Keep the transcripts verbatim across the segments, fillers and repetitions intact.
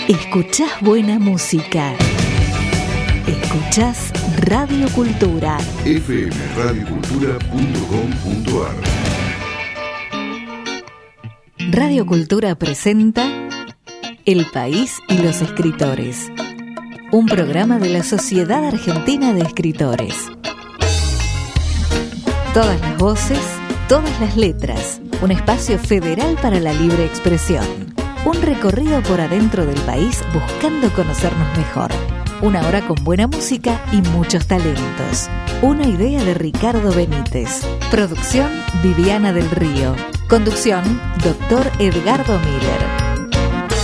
Escuchás buena música. Escuchás Radio Cultura. efe eme radio cultura punto com punto a r. Radio Cultura presenta El País y los Escritores, un programa de la Sociedad Argentina de Escritores. Todas las voces, todas las letras, un espacio federal para la libre expresión. Un recorrido por adentro del país buscando conocernos mejor. Una hora con buena música y muchos talentos. Una idea de Ricardo Benítez. Producción Viviana del Río. Conducción Doctor Edgardo Miller.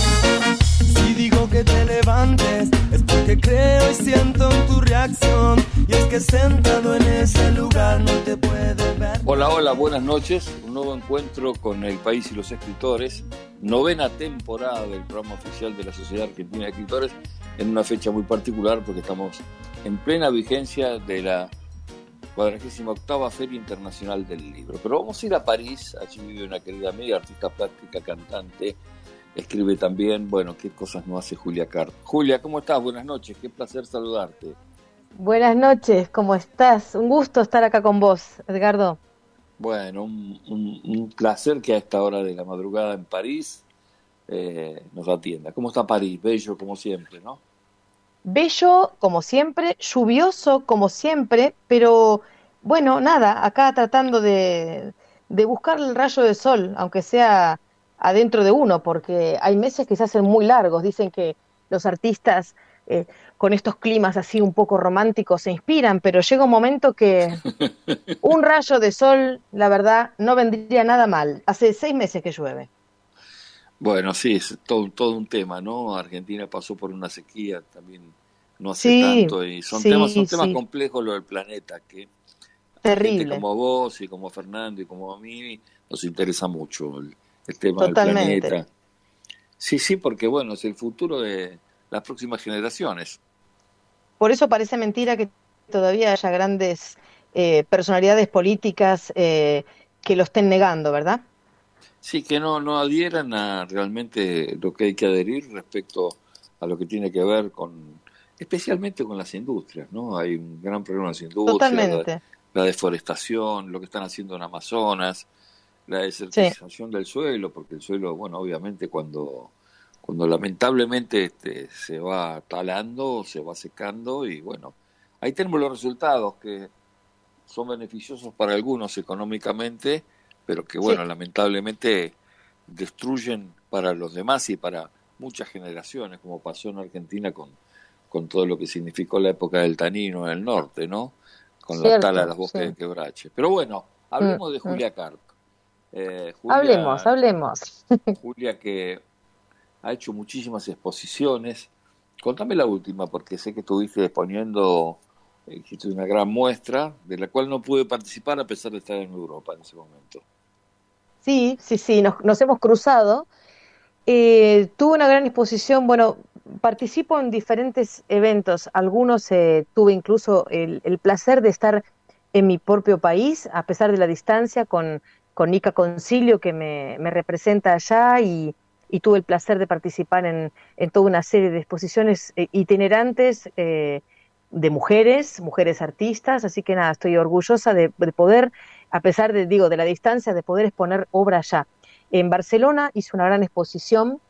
Si digo que te levantes es porque creo y siento en tu reacción. Y es que sentado en ese lugar no te puedes ver. Hola, hola, buenas noches. Un nuevo encuentro con El País y los Escritores. Novena temporada del programa oficial de la Sociedad Argentina de Escritores, en una fecha muy particular porque estamos en plena vigencia de la cuadragésima octava Feria Internacional del Libro. Pero vamos a ir a París. Allí vive una querida amiga, artista plástica, cantante, escribe también. Bueno, qué cosas no hace Julia Cart. Julia, ¿cómo estás? Buenas noches, qué placer saludarte. Buenas noches, ¿cómo estás? Un gusto estar acá con vos, Edgardo. Bueno, un, un, un placer que a esta hora de la madrugada en París eh, nos atienda. ¿Cómo está París? Bello como siempre, ¿no? Bello como siempre, lluvioso como siempre, pero bueno, nada, acá tratando de, de buscar el rayo de sol, aunque sea adentro de uno, porque hay meses que se hacen muy largos. Dicen que los artistas eh, con estos climas así un poco románticos se inspiran, pero llega un momento que un rayo de sol, la verdad, no vendría nada mal. Hace seis meses que llueve. Bueno, sí, es todo, todo un tema, ¿no? Argentina pasó por una sequía también no hace Sí, tanto y son sí, temas, son temas sí. complejos lo del planeta, que a Terrible. gente como vos y como Fernando y como a mí nos interesa mucho el, el tema Totalmente. del planeta. Sí, sí, porque bueno, es el futuro de las próximas generaciones. Por eso parece mentira que todavía haya grandes eh, personalidades políticas eh, que lo estén negando, ¿verdad? Sí, que no, no adhieran a realmente lo que hay que adherir respecto a lo que tiene que ver con, especialmente con las industrias, ¿no? Hay un gran problema en las industrias, Totalmente. la, la deforestación, lo que están haciendo en Amazonas, la desertización del suelo, porque el suelo, bueno, obviamente cuando, cuando lamentablemente este, se va talando, se va secando y bueno, ahí tenemos los resultados que son beneficiosos para algunos económicamente, pero que bueno, Sí. lamentablemente destruyen para los demás y para muchas generaciones, como pasó en Argentina con, con todo lo que significó la época del tanino en el norte, ¿no? Con la Cierto, tala de las bosques sí. de quebrache. Pero bueno, hablemos Mm, de mm. Julia Cart. Eh, Julia, Hablemos, hablemos. Julia que ha hecho muchísimas exposiciones. Contame la última, porque sé que estuviste exponiendo, eh, hiciste una gran muestra, de la cual no pude participar a pesar de estar en Europa en ese momento. Sí, sí, sí, nos, nos hemos cruzado. Eh, tuve una gran exposición, bueno, participo en diferentes eventos, algunos eh, tuve incluso el, el placer de estar en mi propio país, a pesar de la distancia, con, con Nica Concilio, que me, me representa allá, y, y tuve el placer de participar en, en toda una serie de exposiciones eh, itinerantes eh, de mujeres, mujeres artistas, así que nada, estoy orgullosa de, de poder, a pesar de, digo, de la distancia, de poder exponer obra allá. En Barcelona hice una gran exposición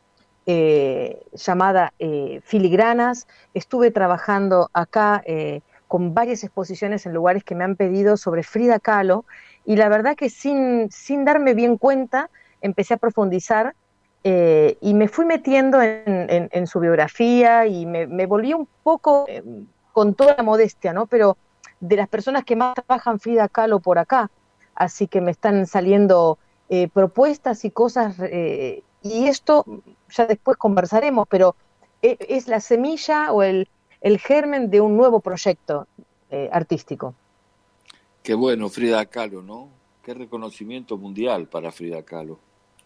eh, llamada eh, Filigranas. Estuve trabajando acá eh, con varias exposiciones en lugares que me han pedido sobre Frida Kahlo, y la verdad que sin, sin darme bien cuenta empecé a profundizar eh, y me fui metiendo en, en, en su biografía y me, me volví un poco, eh, con toda la modestia, ¿no? Pero de las personas que más trabajan Frida Kahlo por acá, así que me están saliendo eh, propuestas y cosas, eh, y esto ya después conversaremos, pero eh, es la semilla o el, el germen de un nuevo proyecto eh, artístico. Qué bueno, Frida Kahlo, ¿no? Qué reconocimiento mundial para Frida Kahlo.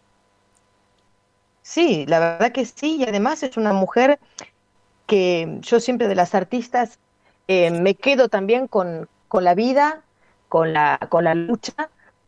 Sí, la verdad que sí, y además es una mujer que yo siempre de las artistas eh, me quedo también con, con la vida, con la, con la lucha,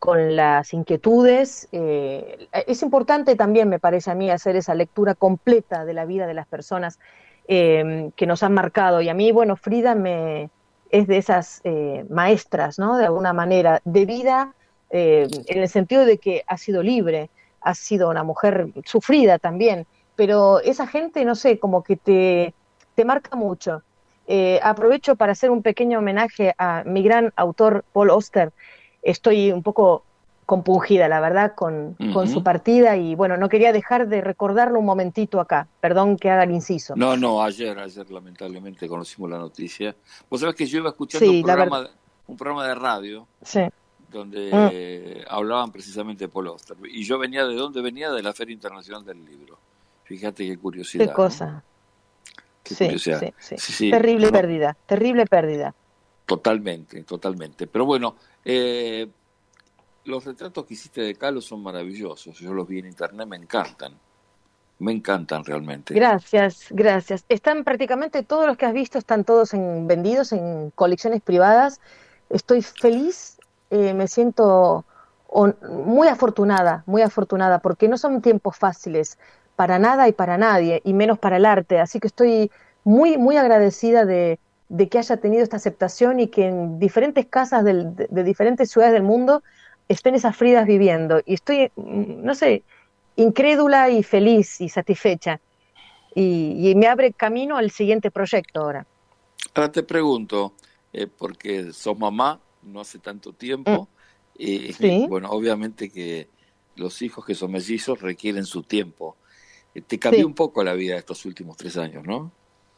con las inquietudes. Eh, es importante también, me parece a mí, hacer esa lectura completa de la vida de las personas eh, que nos han marcado. Y a mí, bueno, Frida me, es de esas eh, maestras, ¿no? De alguna manera, de vida, eh, en el sentido de que ha sido libre, ha sido una mujer sufrida también, pero esa gente, no sé, como que te, te marca mucho. Eh, aprovecho para hacer un pequeño homenaje a mi gran autor Paul Auster. Estoy un poco compungida, la verdad, con, uh-huh. con su partida y, bueno, no quería dejar de recordarlo un momentito acá. Perdón que haga el inciso. No, no, ayer, ayer lamentablemente conocimos la noticia. Vos sabés que yo iba escuchando sí, un, programa de, un programa de radio sí. donde mm. eh, hablaban precisamente de Paul Auster. Y yo venía, ¿de dónde venía? De la Feria Internacional del Libro. Fíjate qué curiosidad. Qué cosa. ¿no? Qué sí, curiosidad. Sí, sí. Sí, sí, terrible no. pérdida, terrible pérdida. Totalmente, totalmente. Pero bueno, eh, los retratos que hiciste de Kahlo son maravillosos. Yo los vi en internet, me encantan. Me encantan realmente. Gracias, gracias. Están prácticamente todos los que has visto, están todos en, vendidos en colecciones privadas. Estoy feliz, eh, me siento on, muy afortunada, muy afortunada, porque no son tiempos fáciles para nada y para nadie, y menos para el arte. Así que estoy muy, muy agradecida de, de que haya tenido esta aceptación y que en diferentes casas del, de, de diferentes ciudades del mundo estén esas Fridas viviendo. Y estoy, no sé, incrédula y feliz y satisfecha. Y, y me abre camino al siguiente proyecto ahora. Ahora te pregunto, eh, porque sos mamá no hace tanto tiempo, mm. y, ¿Sí? y bueno, obviamente que los hijos que son mellizos requieren su tiempo. Eh, te cambió sí. un poco la vida estos últimos tres años, ¿no?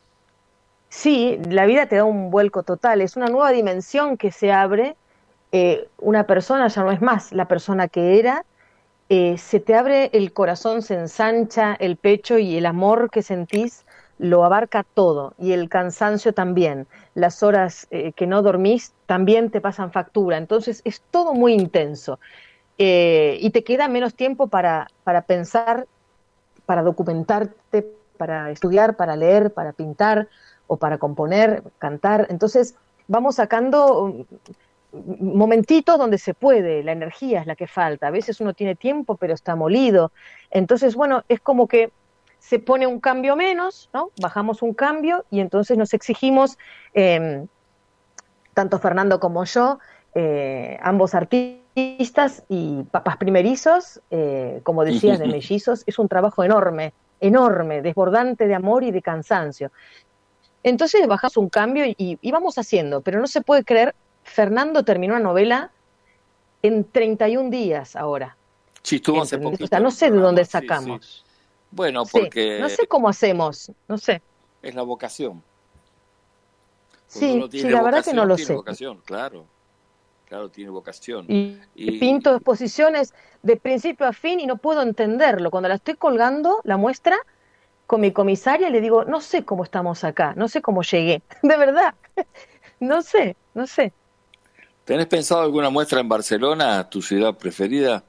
Sí, la vida te da un vuelco total, es una nueva dimensión que se abre, eh, una persona ya no es más la persona que era, eh, se te abre el corazón, se ensancha el pecho y el amor que sentís lo abarca todo, y el cansancio también, las horas eh, que no dormís también te pasan factura, entonces es todo muy intenso, eh, y te queda menos tiempo para, para pensar, para documentarte, para estudiar, para leer, para pintar, o para componer, cantar. Entonces vamos sacando momentitos donde se puede, la energía es la que falta. A veces uno tiene tiempo pero está molido. Entonces, bueno, es como que se pone un cambio menos, ¿no? Bajamos un cambio y entonces nos exigimos, eh, tanto Fernando como yo, eh, ambos artistas y papás primerizos, eh, como decías, de mellizos, es un trabajo enorme, enorme, desbordante de amor y de cansancio. Entonces bajamos un cambio y, y vamos haciendo, pero no se puede creer, Fernando terminó una novela en treinta y un días ahora. Sí, estuvo hace poquito. O sea, no sé de dónde sacamos. Sí, sí. Bueno, porque... Sí, no sé cómo hacemos, no sé. Es la vocación. Sí, sí, la verdad que no lo tiene sé. Vocación, claro. Claro, tiene vocación. Y, y pinto exposiciones de principio a fin y no puedo entenderlo. Cuando la estoy colgando, la muestra... con mi comisaria le digo, no sé cómo estamos acá, no sé cómo llegué, de verdad, no sé, no sé. ¿Tenés pensado alguna muestra en Barcelona, tu ciudad preferida?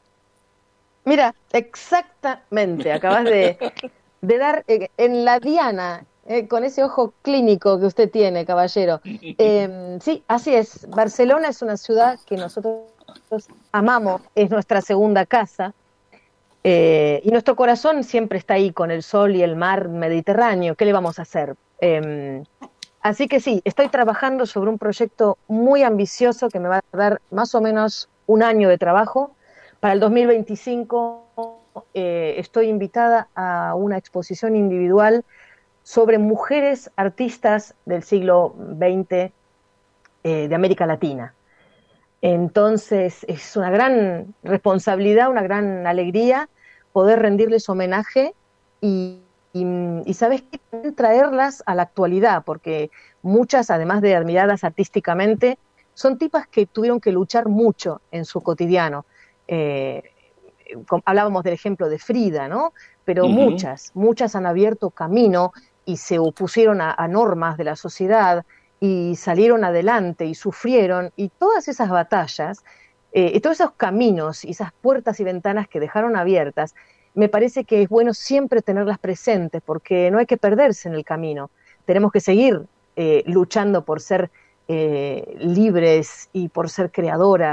Mira, exactamente, acabas de, de dar eh, en la diana, eh, con ese ojo clínico que usted tiene, caballero. Eh, sí, así es, Barcelona es una ciudad que nosotros amamos, es nuestra segunda casa. Eh, y nuestro corazón siempre está ahí con el sol y el mar Mediterráneo. ¿Qué le vamos a hacer? Eh, así que sí, estoy trabajando sobre un proyecto muy ambicioso que me va a dar más o menos un año de trabajo. Para el dos mil veinticinco eh, estoy invitada a una exposición individual sobre mujeres artistas del siglo veinte eh, de América Latina. Entonces es una gran responsabilidad, una gran alegría poder rendirles homenaje y, y, y ¿sabes qué? Traerlas a la actualidad, porque muchas, además de admiradas artísticamente, son tipas que tuvieron que luchar mucho en su cotidiano. Eh, hablábamos del ejemplo de Frida, ¿no? Pero uh-huh. muchas, muchas han abierto camino y se opusieron a, a normas de la sociedad, y salieron adelante y sufrieron, y todas esas batallas, eh, y todos esos caminos y esas puertas y ventanas que dejaron abiertas, me parece que es bueno siempre tenerlas presentes, porque no hay que perderse en el camino, tenemos que seguir eh, luchando por ser eh, libres y por ser creadoras,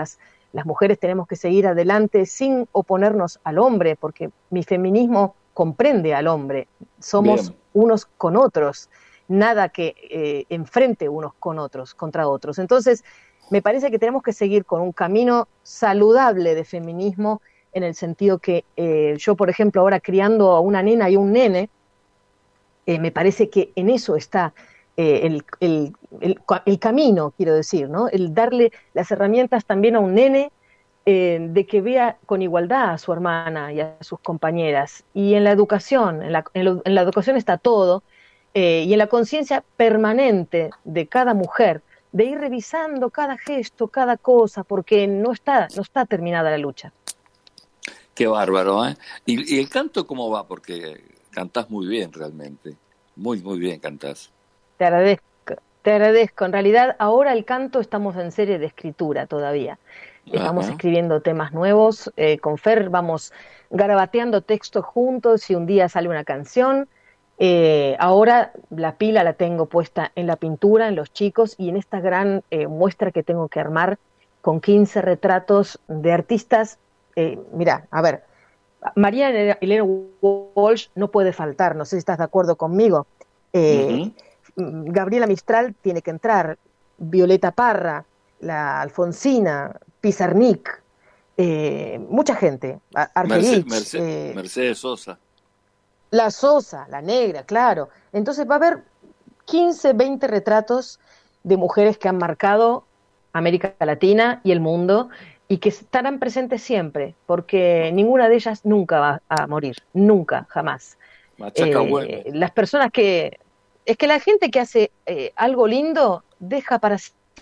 las mujeres tenemos que seguir adelante sin oponernos al hombre, porque mi feminismo comprende al hombre, somos Bien. unos con otros, nada que eh, enfrente unos con otros, contra otros. Entonces, me parece que tenemos que seguir con un camino saludable de feminismo, en el sentido que eh, yo, por ejemplo, ahora criando a una nena y un nene, eh, me parece que en eso está eh, el, el, el, el camino, quiero decir, ¿no? El darle las herramientas también a un nene eh, de que vea con igualdad a su hermana y a sus compañeras. Y en la educación, en la, en la, en la educación está todo, eh, y en la conciencia permanente de cada mujer, de ir revisando cada gesto, cada cosa, porque no está, no está terminada la lucha. Qué bárbaro, ¿eh? ¿Y, y el canto cómo va? Porque cantás muy bien realmente, muy, muy bien cantás. Te agradezco, te agradezco. En realidad, ahora el canto estamos en serie de escritura todavía. Estamos Ajá. escribiendo temas nuevos, eh, con Fer vamos garabateando textos juntos y un día sale una canción. Eh, ahora la pila la tengo puesta en la pintura, en los chicos, y en esta gran eh, muestra que tengo que armar con quince retratos de artistas. Eh, mira, a ver, María Elena Walsh no puede faltar, no sé si estás de acuerdo conmigo. Eh, uh-huh. Gabriela Mistral tiene que entrar, Violeta Parra, la Alfonsina, Pizarnik, eh, mucha gente, Argerich, Mercedes, eh, Mercedes Sosa. La Sosa, la negra, claro. Entonces va a haber quince, veinte retratos de mujeres que han marcado América Latina y el mundo, y que estarán presentes siempre, porque ninguna de ellas nunca va a morir, nunca, jamás. Eh, las personas que... Es que la gente que hace eh, algo lindo deja para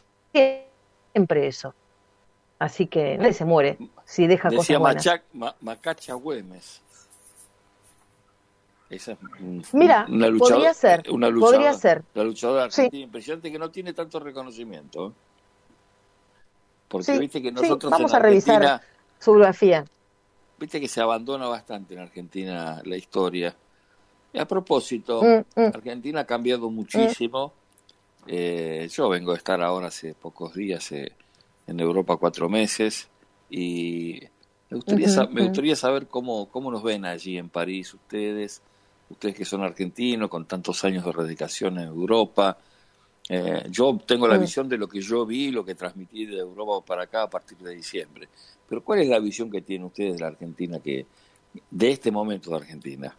siempre eso. Así que nadie se muere si deja Decía cosas buenas. Decía Ma, Macacha Güemes. Esa es un, Mira, una luchadora, podría ser, una luchadora, podría ser. La luchadora argentina, sí. Impresionante, que no tiene tanto reconocimiento. Porque sí, viste que nosotros sí, vamos en a revisar Argentina, su biografía. Viste que se abandona bastante en Argentina la historia. Y a propósito, mm, mm. Argentina ha cambiado muchísimo. Mm. Eh, yo vengo de estar ahora hace pocos días eh, en Europa, cuatro meses, y me gustaría, uh-huh, sa- me gustaría saber cómo, cómo nos ven allí en París ustedes, ustedes que son argentinos, con tantos años de radicación en Europa. Eh, yo tengo la visión de lo que yo vi, lo que transmití de Europa para acá a partir de diciembre. Pero ¿cuál es la visión que tienen ustedes de la Argentina, que de este momento de Argentina?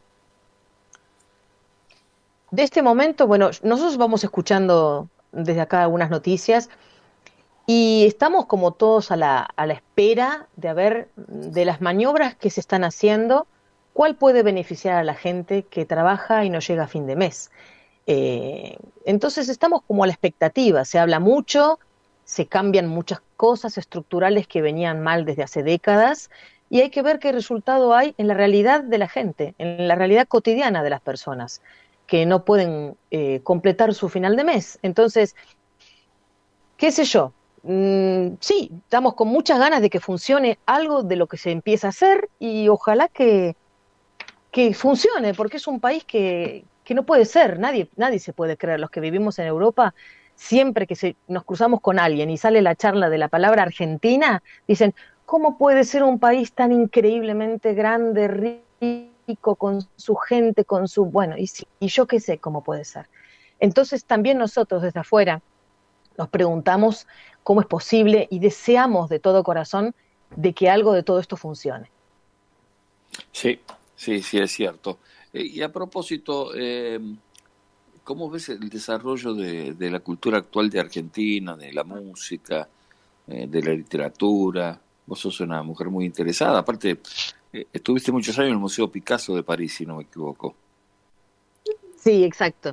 De este momento, bueno, nosotros vamos escuchando desde acá algunas noticias y estamos como todos a la, a la espera de a ver de las maniobras que se están haciendo, cuál puede beneficiar a la gente que trabaja y no llega a fin de mes. Eh, entonces estamos como a la expectativa, se habla mucho, se cambian muchas cosas estructurales que venían mal desde hace décadas y hay que ver qué resultado hay en la realidad de la gente, en la realidad cotidiana de las personas que no pueden eh, completar su final de mes. Entonces, qué sé yo, mm, sí, estamos con muchas ganas de que funcione algo de lo que se empieza a hacer y ojalá que, que funcione, porque es un país que que no puede ser, nadie, nadie se puede creer. Los que vivimos en Europa, siempre que se, nos cruzamos con alguien y sale la charla de la palabra Argentina, dicen, ¿cómo puede ser un país tan increíblemente grande, rico, con su gente, con su... Bueno, y, y yo qué sé cómo puede ser. Entonces también nosotros desde afuera nos preguntamos cómo es posible y deseamos de todo corazón de que algo de todo esto funcione. Sí, sí, sí, es cierto. Y a propósito, eh, ¿cómo ves el desarrollo de, de la cultura actual de Argentina, de la música, eh, de la literatura? Vos sos una mujer muy interesada. Aparte, eh, estuviste muchos años en el Museo Picasso de París, si no me equivoco. Sí, exacto.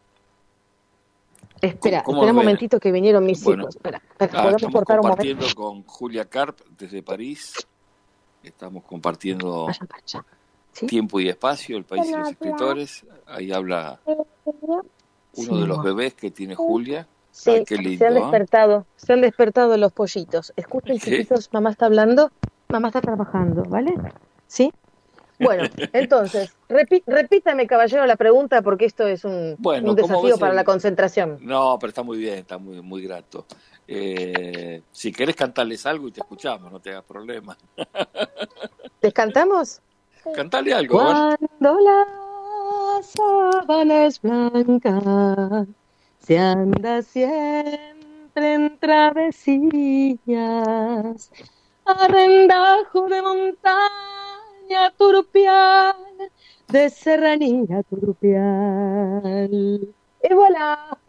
Espera, ¿Cómo, cómo espera un momentito que vinieron mis bueno, hijos. Espera, espera, ah, ¿podemos estamos cortar un compartiendo momento? con Julia Karp desde París. Estamos compartiendo... Vayan para allá. ¿Sí? Tiempo y Espacio, El País y los Escritores. Ahí habla uno sí, de los bebés que tiene Julia. Sí, Ay, qué lindo, se han ¿eh? despertado, se han despertado los pollitos. Escuchen, chiquitos, mamá está hablando, mamá está trabajando, ¿vale? ¿Sí? Bueno, entonces, repi- repítame, caballero, la pregunta, porque esto es un, bueno, un desafío para el... la concentración. No, pero está muy bien, está muy, muy grato. Eh, si querés cantarles algo y te escuchamos, no te hagas problema. ¿Les cantamos? Cantale algo. Cuando la sábana es blanca, se anda siempre en travesías, arrendajo de montaña turpial, de serranía turpial. Y voilà.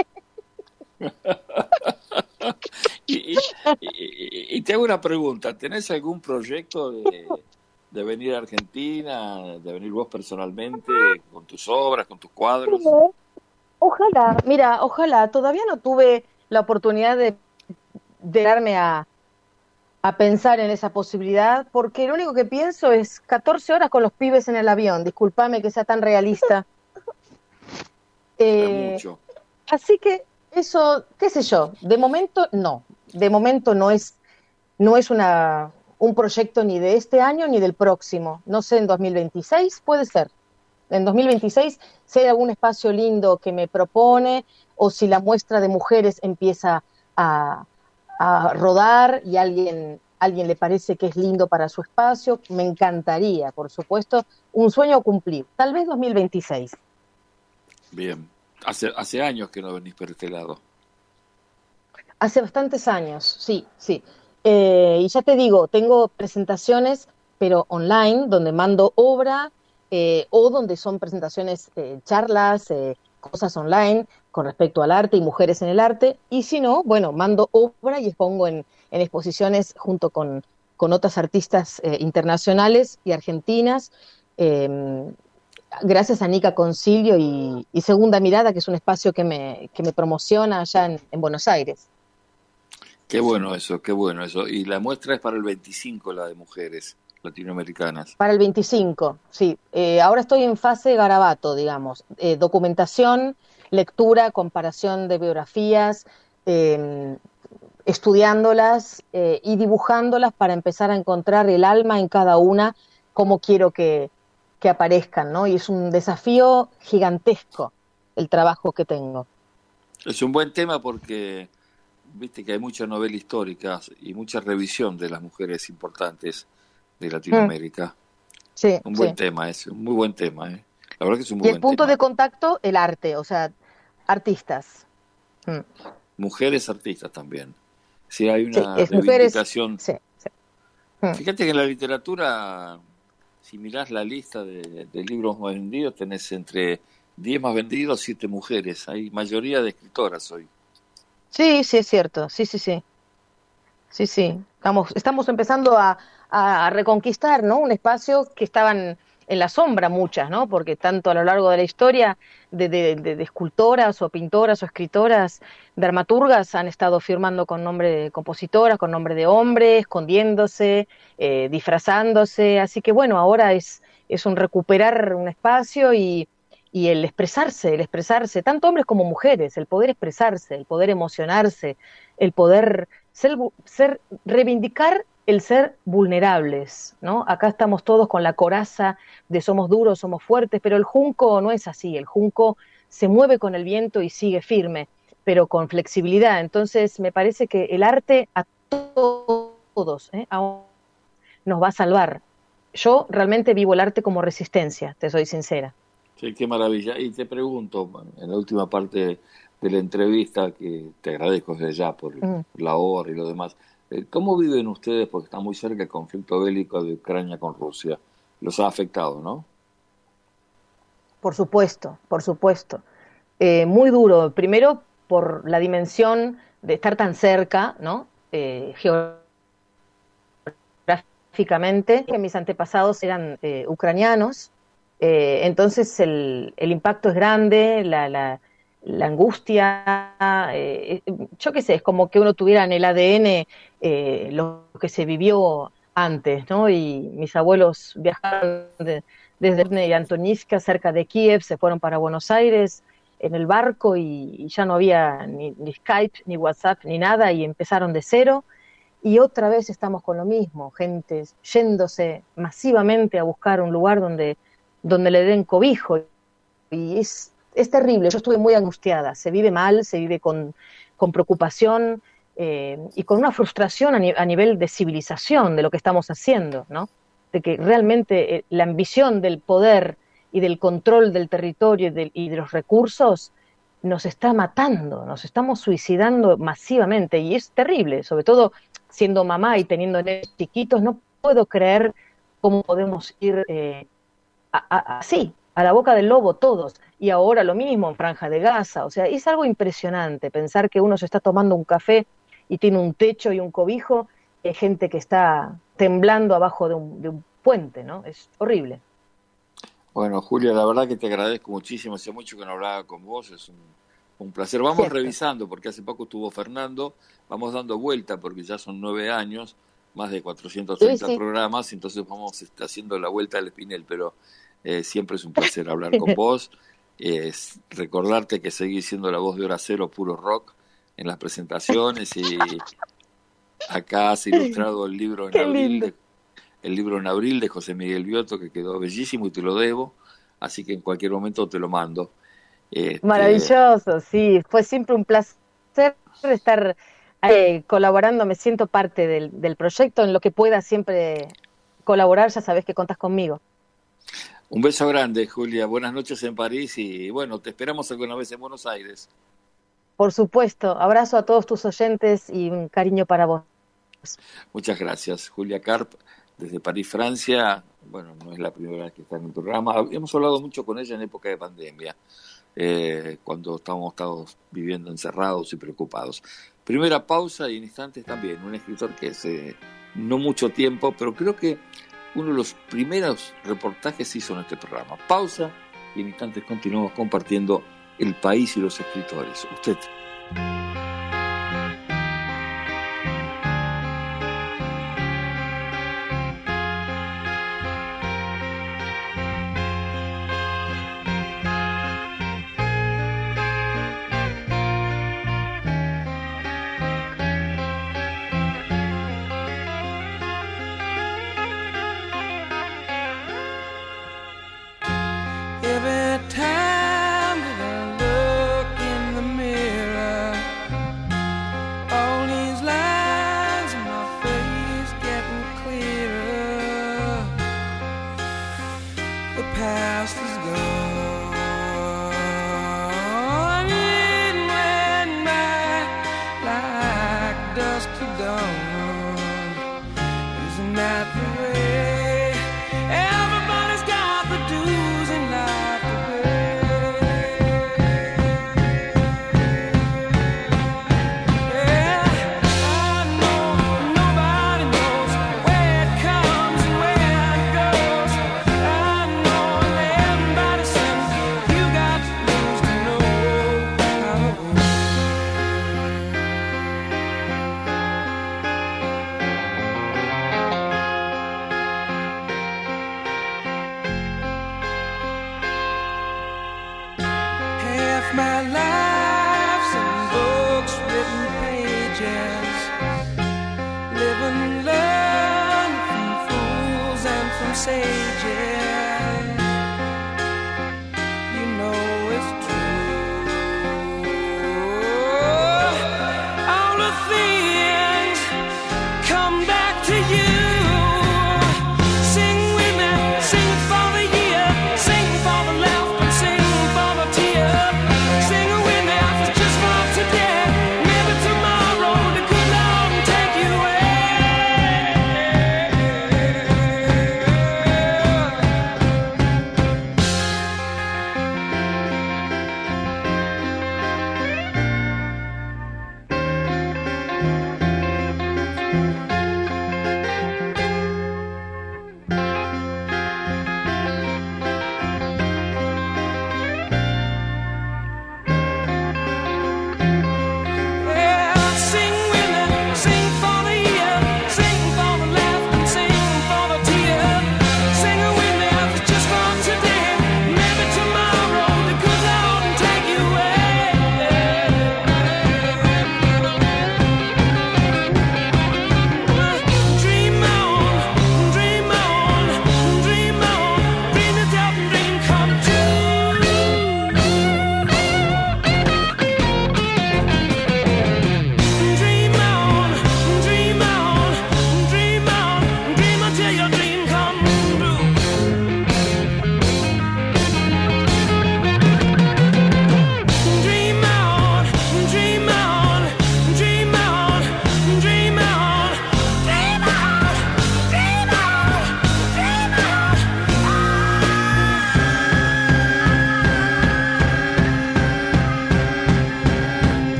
y, y, y, y te hago una pregunta, ¿tenés algún proyecto de, de venir a Argentina, de venir vos personalmente, con tus obras, con tus cuadros? Ojalá, mira, ojalá, todavía no tuve la oportunidad de, de darme a, a pensar en esa posibilidad, porque lo único que pienso es catorce horas con los pibes en el avión, discúlpame que sea tan realista. Eh, es mucho. Así que eso, qué sé yo, de momento no, de momento no es, no es una, un proyecto ni de este año ni del próximo, no sé, en dos mil veintiséis puede ser, en dos mil veintiséis si hay algún espacio lindo que me propone o si la muestra de mujeres empieza a, a rodar y alguien, alguien le parece que es lindo para su espacio, me encantaría, por supuesto, un sueño a cumplir, tal vez dos mil veintiséis. Bien. Hace, hace años que no venís por este lado. Hace bastantes años, sí, sí. Eh, y ya te digo, tengo presentaciones, pero online, donde mando obra, eh, o donde son presentaciones, eh, charlas, eh, cosas online con respecto al arte y mujeres en el arte. Y si no, bueno, mando obra y expongo en, en exposiciones junto con, con otras artistas eh, internacionales y argentinas. Eh, Gracias a Nica Concilio y, y Segunda Mirada, que es un espacio que me, que me promociona allá en, en Buenos Aires. Qué bueno eso, qué bueno eso. Y la muestra es para el veinticinco, la de mujeres latinoamericanas. Para el veinticinco, sí. Eh, ahora estoy en fase garabato, digamos. Eh, documentación, lectura, comparación de biografías, eh, estudiándolas eh, y dibujándolas para empezar a encontrar el alma en cada una, cómo quiero que que aparezcan, ¿no? Y es un desafío gigantesco el trabajo que tengo. Es un buen tema porque viste que hay mucha novela histórica y mucha revisión de las mujeres importantes de Latinoamérica. Mm. Sí, un buen sí. tema ese, un muy buen tema, ¿eh? La verdad que es un muy y buen el punto tema. de contacto, el arte, o sea, artistas. Mm. Mujeres artistas también. Sí, hay una sí, es reivindicación. Mujeres, sí, sí. Mm. Fíjate que en la literatura, si mirás la lista de, de libros más vendidos, tenés entre diez más vendidos, siete mujeres. Hay mayoría de escritoras hoy. Sí, sí, es cierto. Sí, sí, sí. Sí, sí. Estamos, estamos empezando a, a reconquistar, ¿no? Un espacio que estaban en la sombra muchas, ¿no? Porque tanto a lo largo de la historia de, de, de, de escultoras o pintoras o escritoras, dramaturgas han estado firmando con nombre de compositoras, con nombre de hombre, escondiéndose, eh, disfrazándose. Así que bueno, ahora es, es un recuperar un espacio y, y el expresarse, el expresarse, tanto hombres como mujeres, el poder expresarse, el poder emocionarse, el poder ser, ser reivindicar el ser vulnerables, ¿no? Acá estamos todos con la coraza de somos duros, somos fuertes, pero el junco no es así, el junco se mueve con el viento y sigue firme, pero con flexibilidad. Entonces me parece que el arte a todos ¿eh? nos va a salvar. Yo realmente vivo el arte como resistencia, te soy sincera. Sí, qué maravilla. Y te pregunto, en la última parte de la entrevista, que te agradezco desde ya por mm. la hora y lo demás, ¿cómo viven ustedes, porque está muy cerca el conflicto bélico de Ucrania con Rusia? Los ha afectado, ¿no? Por supuesto, por supuesto. Eh, muy duro. Primero, por la dimensión de estar tan cerca, ¿no? Eh, geográficamente, que mis antepasados eran eh, ucranianos, eh, entonces el, el impacto es grande, la... la la angustia, eh, yo qué sé, es como que uno tuviera en el A D N eh, lo que se vivió antes, ¿no? Y mis abuelos viajaron de, desde Antonivka, cerca de Kiev, se fueron para Buenos Aires en el barco y, y ya no había ni, ni Skype, ni WhatsApp, ni nada, y empezaron de cero. Y otra vez estamos con lo mismo, gente yéndose masivamente a buscar un lugar donde, donde le den cobijo. Y es... Es terrible, yo estuve muy angustiada, se vive mal, se vive con, con preocupación, eh, y con una frustración a, ni- a nivel de civilización de lo que estamos haciendo, ¿no? De que realmente eh, la ambición del poder y del control del territorio y, del- y de los recursos nos está matando, nos estamos suicidando masivamente y es terrible, sobre todo siendo mamá y teniendo nenes chiquitos, no puedo creer cómo podemos ir eh, a- a- así, a la boca del lobo todos, y ahora lo mismo en Franja de Gaza, o sea, es algo impresionante pensar que uno se está tomando un café y tiene un techo y un cobijo, y hay gente que está temblando abajo de un, de un puente, ¿no? Es horrible. Bueno, Julia, la verdad que te agradezco muchísimo. Hace mucho que no hablaba con vos, es un, un placer. Vamos Cierto. revisando, porque hace poco estuvo Fernando, vamos dando vuelta, porque ya son nueve años, más de cuatrocientos treinta Sí, sí. programas, entonces vamos este, haciendo la vuelta al Espinel, pero eh, siempre es un placer hablar con vos. Es recordarte que seguís siendo la voz de Hora Cero, puro rock, en las presentaciones, y acá has ilustrado el libro en Qué abril lindo. de el libro en abril de José Miguel Biotto, que quedó bellísimo y te lo debo, así que en cualquier momento te lo mando. Este, Maravilloso, sí, fue siempre un placer estar eh, colaborando, me siento parte del, del proyecto, en lo que pueda siempre colaborar, ya sabes que contás conmigo. un beso grande, Julia, buenas noches en París y bueno, te esperamos alguna vez en Buenos Aires. Por supuesto, abrazo a todos tus oyentes y un cariño para vos. Muchas gracias, Julia Carp, desde París, Francia. Bueno, no es la primera vez que está en el programa, hemos hablado mucho con ella en época de pandemia, eh, cuando estábamos todos viviendo encerrados y preocupados. Primera pausa y en instantes también, un escritor que hace no mucho tiempo, pero creo que uno de los primeros reportajes hizo en este programa. Pausa y en instantes continuamos compartiendo el país y los escritores. Usted. Every time that I look in the mirror, all these lines in my face getting clearer. The past is gone. It went by like dusk to dawn. Isn't that the way? Everybody's got the dues in life to pay. Yeah, I know nobody knows where it comes and where it goes. I know that everybody says you got to lose to know how to win. Half my life's in books, written pages. Live and learn from fools and from sages. You know it's true. All the things come back to you. Sing with me, sing for the year, sing for the laugh and sing for the tear. Sing with me, it's just for today. Maybe tomorrow the good Lord will take you away.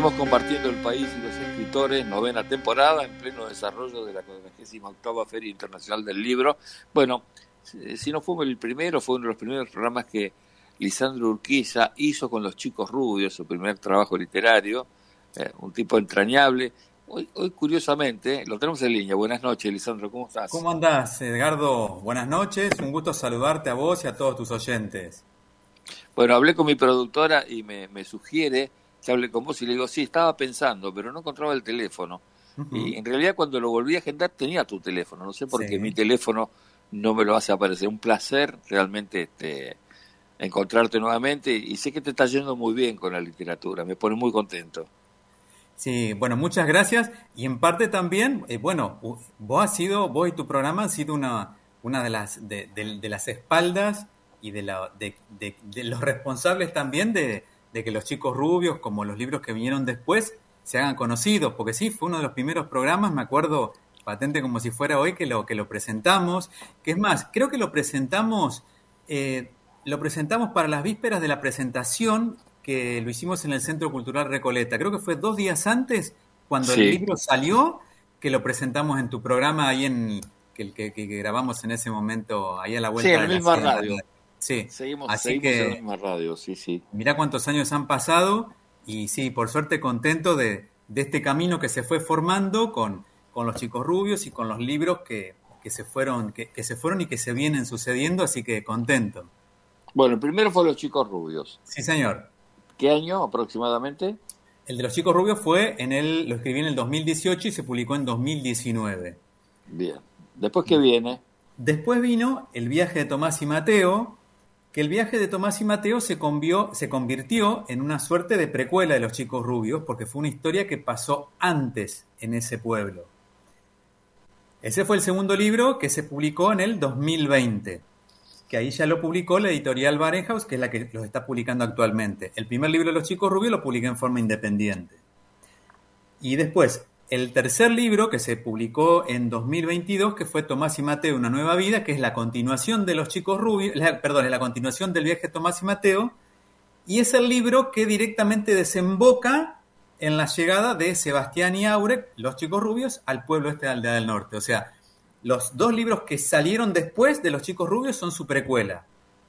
Seguimos compartiendo el país y los escritores, novena temporada, en pleno desarrollo de la cuadragésima octava Feria Internacional del Libro. Bueno, si no fue el primero, fue uno de los primeros programas que Lisandro Urquiza hizo con Los Chicos Rubios, su primer trabajo literario, eh, un tipo entrañable. Hoy, hoy, curiosamente, lo tenemos en línea. Buenas noches, Lisandro, ¿cómo estás? ¿Cómo andás, Edgardo? Buenas noches, un gusto saludarte a vos y a todos tus oyentes. Bueno, hablé con mi productora y me, me sugiere que hable con vos y le digo, sí, estaba pensando, pero no encontraba el teléfono. Uh-huh. Y en realidad cuando lo volví a agendar tenía tu teléfono, no sé por qué sí. Mi teléfono no me lo hace aparecer. Un placer realmente este, encontrarte nuevamente y sé que te está yendo muy bien con la literatura, me pone muy contento. Sí, bueno, muchas gracias. Y en parte también, eh, bueno, vos has sido, vos y tu programa han sido una, una de las de, de, de las espaldas y de, la, de, de, de los responsables también de, de que Los Chicos Rubios, como los libros que vinieron después, se hagan conocidos, porque sí, fue uno de los primeros programas, me acuerdo patente como si fuera hoy, que lo, que lo presentamos, que es más, creo que lo presentamos, eh, lo presentamos para las vísperas de la presentación que lo hicimos en el Centro Cultural Recoleta, creo que fue dos días antes, cuando sí. El libro salió, que lo presentamos en tu programa ahí en, que, que, que grabamos en ese momento, ahí a la vuelta sí, de la en la misma radio. Sí, seguimos, así seguimos que, en la misma radio, sí, sí. Mirá cuántos años han pasado y sí, por suerte contento de, de este camino que se fue formando con, con Los Chicos Rubios y con los libros que, que se fueron, que, que se fueron y que se vienen sucediendo, así que contento. Bueno, el primero fue Los Chicos Rubios. Sí, señor. ¿Qué año aproximadamente? El de Los Chicos Rubios fue en el, lo escribí en el dos mil dieciocho y se publicó en dos mil diecinueve. Bien. ¿Después qué viene? Después vino El viaje de Tomás y Mateo, que el viaje de Tomás y Mateo se, convió, se convirtió en una suerte de precuela de Los Chicos Rubios, porque fue una historia que pasó antes en ese pueblo. Ese fue el segundo libro que se publicó en el dos mil veinte, que ahí ya lo publicó la editorial Barenhaus, que es la que los está publicando actualmente. El primer libro de Los Chicos Rubios lo publiqué en forma independiente. Y después, el tercer libro que se publicó en dos mil veintidós, que fue Tomás y Mateo, una nueva vida, que es la continuación de Los Chicos Rubios, la, perdón, es la continuación del viaje de Tomás y Mateo, y es el libro que directamente desemboca en la llegada de Sebastián y Aure, Los Chicos Rubios, al pueblo este de Aldea del Norte. O sea, los dos libros que salieron después de Los Chicos Rubios son su precuela.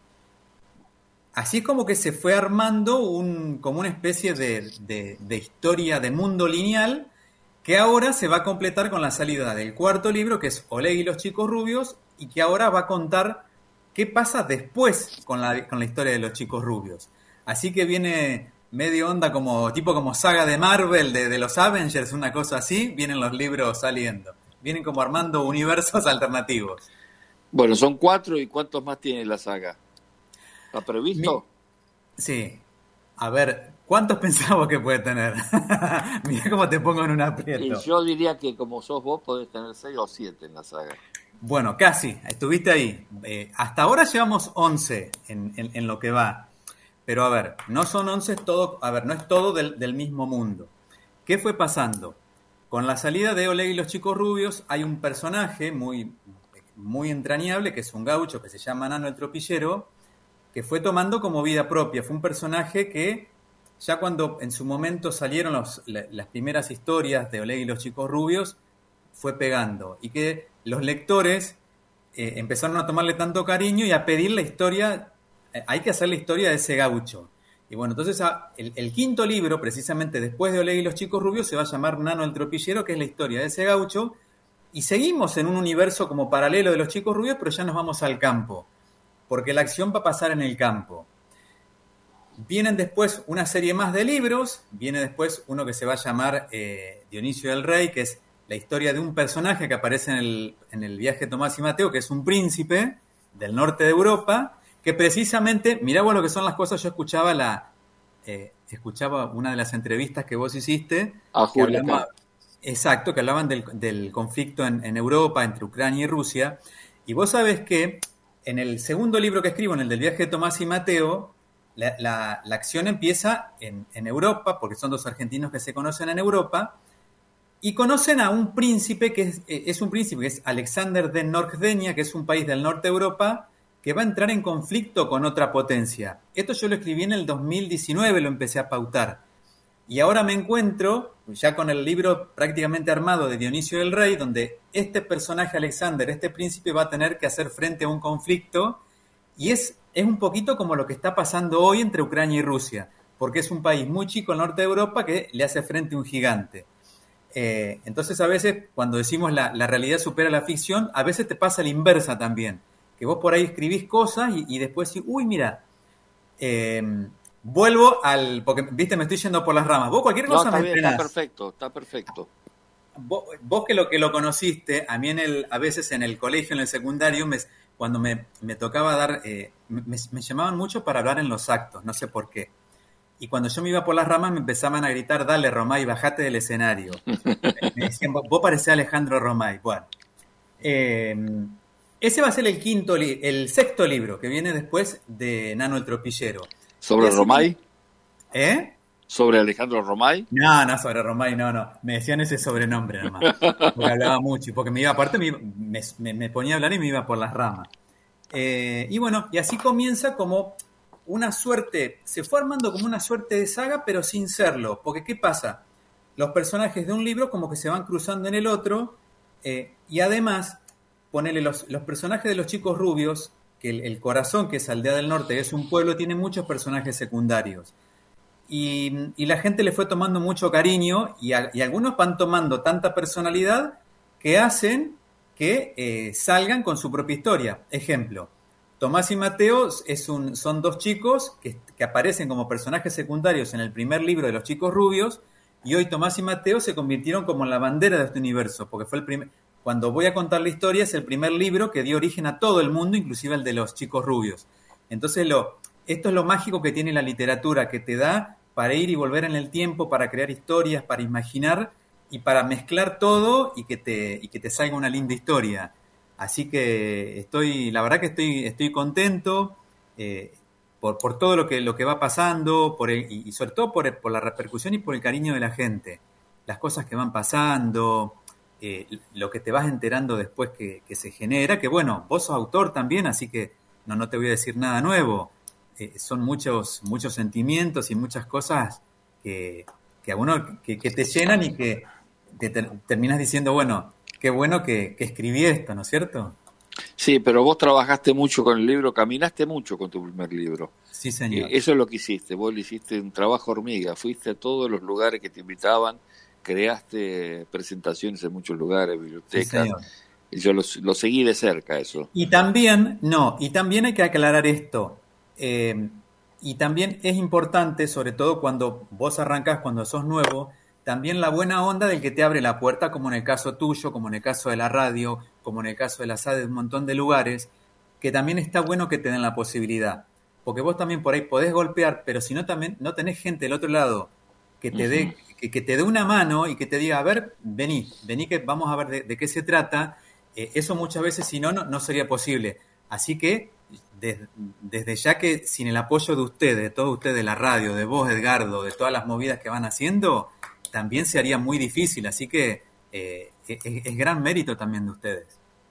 Así como que se fue armando un, como una especie de, de, de historia de mundo lineal, que ahora se va a completar con la salida del cuarto libro, que es Oleg y Los Chicos Rubios, y que ahora va a contar qué pasa después con la, con la historia de Los Chicos Rubios. Así que viene medio onda como tipo como saga de Marvel, de, de los Avengers, una cosa así, vienen los libros saliendo. Vienen como armando universos alternativos. Bueno, son cuatro, ¿y cuántos más tiene la saga? ¿Está previsto? Mi... Sí. A ver, ¿cuántos pensamos que puede tener? Mirá cómo te pongo en un aprieto. Y yo diría que como sos vos podés tener seis o siete en la saga. Bueno, casi, estuviste ahí. Eh, hasta ahora llevamos once en, en, en lo que va. Pero a ver, no son once todo, a ver, no es todo del, del mismo mundo. ¿Qué fue pasando? Con la salida de Oleg y Los Chicos Rubios hay un personaje muy, muy entrañable, que es un gaucho que se llama Nano el Tropillero, que fue tomando como vida propia. Fue un personaje que ya cuando en su momento salieron los, la, las primeras historias de Oleg y Los Chicos Rubios, fue pegando. Y que los lectores eh, empezaron a tomarle tanto cariño y a pedir la historia, eh, hay que hacer la historia de ese gaucho. Y bueno, entonces a, el, el quinto libro, precisamente después de Oleg y Los Chicos Rubios, se va a llamar Nano el Tropillero, que es la historia de ese gaucho. Y seguimos en un universo como paralelo de Los Chicos Rubios, pero ya nos vamos al campo, porque la acción va a pasar en el campo. Vienen después una serie más de libros, viene después uno que se va a llamar eh, Dionisio del Rey, que es la historia de un personaje que aparece en el, en el viaje de Tomás y Mateo, que es un príncipe del norte de Europa, que precisamente, mirá vos lo que son las cosas, yo escuchaba la eh, escuchaba una de las entrevistas que vos hiciste, a que hablaba, exacto, que hablaban del, del conflicto en, en Europa, entre Ucrania y Rusia, y vos sabés que en el segundo libro que escribo, en el del viaje de Tomás y Mateo, la, la, la acción empieza en, en Europa, porque son dos argentinos que se conocen en Europa, y conocen a un príncipe que es, es un príncipe que es Alexander de Norgdenia, que es un país del norte de Europa, que va a entrar en conflicto con otra potencia. Esto yo lo escribí en el dos mil diecinueve, lo empecé a pautar. Y ahora me encuentro ya con el libro prácticamente armado de Dionisio del Rey, donde este personaje Alexander, este príncipe, va a tener que hacer frente a un conflicto, y es, es un poquito como lo que está pasando hoy entre Ucrania y Rusia, porque es un país muy chico al norte de Europa que le hace frente a un gigante. Eh, entonces a veces cuando decimos la, la realidad supera la ficción, a veces te pasa la inversa también, que vos por ahí escribís cosas y, y después decís, uy, mira, eh, vuelvo al, porque viste, me estoy yendo por las ramas, vos cualquier No, cosa está me bien, frenás. está perfecto, está perfecto. Vos, vos que lo que lo conociste, a mí en el, a veces en el colegio, en el secundario, me, cuando me, me tocaba dar, eh, me, me llamaban mucho para hablar en los actos, no sé por qué. Y cuando yo me iba por las ramas me empezaban a gritar, dale Romay, bajate del escenario. Me decían, vos, vos parecés Alejandro Romay. Bueno, eh, ese va a ser el quinto, li- el sexto libro que viene después de Nano el Tropillero. ¿Sobre Y así- Romay? ¿Eh? ¿Sobre Alejandro Romay? No, no, sobre Romay, no, no. Me decían ese sobrenombre nomás. Porque hablaba mucho. Y porque me iba, aparte, me, iba- me, me- me ponía a hablar y me iba por las ramas. Eh, y bueno, y así comienza como una suerte, se fue armando como una suerte de saga, pero sin serlo. Porque, ¿qué pasa? Los personajes de un libro como que se van cruzando en el otro. eh, y además, ponele los, los personajes de los chicos rubios, que el, el corazón, que es Aldea del Norte, es un pueblo, tiene muchos personajes secundarios. Y, y la gente le fue tomando mucho cariño y, a- y algunos van tomando tanta personalidad que hacen que eh, salgan con su propia historia. Ejemplo, Tomás y Mateo es un, son dos chicos que, que aparecen como personajes secundarios en el primer libro de los chicos rubios, y hoy Tomás y Mateo se convirtieron como en la bandera de este universo, porque fue el primer, cuando voy a contar la historia es el primer libro que dio origen a todo el mundo, inclusive el de los chicos rubios. Entonces lo, esto es lo mágico que tiene la literatura, que te da para ir y volver en el tiempo, para crear historias, para imaginar y para mezclar todo y que te, y que te salga una linda historia. Así que estoy, la verdad que estoy, estoy contento eh, por, por todo lo que, lo que va pasando, por el, y, y sobre todo por, el- por la repercusión y por el cariño de la gente. Las cosas que van pasando, eh, lo que te vas enterando después que, que se genera, que bueno, vos sos autor también, así que no, no te voy a decir nada nuevo. Eh, son muchos, muchos sentimientos y muchas cosas que, que a uno que, que te llenan y que te ter- terminas diciendo, bueno, qué bueno que, que escribí esto, ¿no es cierto? Sí, pero vos trabajaste mucho con el libro, caminaste mucho con tu primer libro. Sí, señor. Eh, eso es lo que hiciste, vos le hiciste un trabajo hormiga, fuiste a todos los lugares que te invitaban, creaste presentaciones en muchos lugares, Sí, bibliotecas, señor. y yo lo, lo seguí de cerca eso. Y también, no, y también hay que aclarar esto. eh, y también es importante, sobre todo cuando vos arrancás, cuando sos nuevo, también la buena onda del que te abre la puerta, como en el caso tuyo, como en el caso de la radio, como en el caso de la S A D, de un montón de lugares, que también está bueno que te den la posibilidad. Porque vos también por ahí podés golpear, pero si no, también no tenés gente del otro lado que te dé, Ujú. que, que te dé una mano y que te diga, a ver, vení, vení que vamos a ver de, de qué se trata. Eh, eso muchas veces, si no, no, no sería posible. Así que, des- desde ya que sin el apoyo de ustedes, de todos ustedes, de la radio, de vos, Edgardo, de todas las movidas que van haciendo, también se haría muy difícil. Así que eh, es, es gran mérito también de ustedes.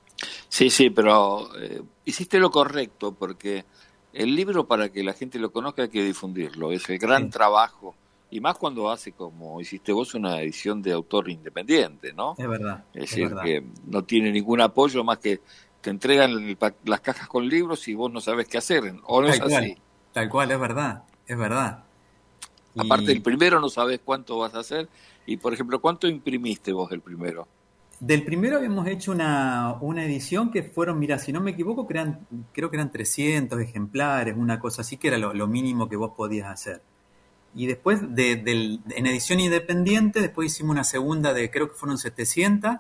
Sí, sí, pero eh, hiciste lo correcto porque el libro, para que la gente lo conozca, hay que difundirlo. Es el gran Sí. trabajo, y más cuando hace, como hiciste vos, una edición de autor independiente, ¿no? Es verdad, Es es decir, verdad. que no tiene ningún apoyo más que te entregan el pa- las cajas con libros y vos no sabés qué hacer, o no es Tal cual, así. tal cual, es verdad, es verdad. Aparte, el Y primero no sabés cuánto vas a hacer. Y, por ejemplo, ¿cuánto imprimiste vos el primero? del primero habíamos hecho una, una edición que fueron, mira, si no me equivoco, que eran- creo que eran trescientos ejemplares, una cosa así, que era lo, lo mínimo que vos podías hacer. Y después, de, del- en edición independiente, después hicimos una segunda de, creo que fueron setecientas,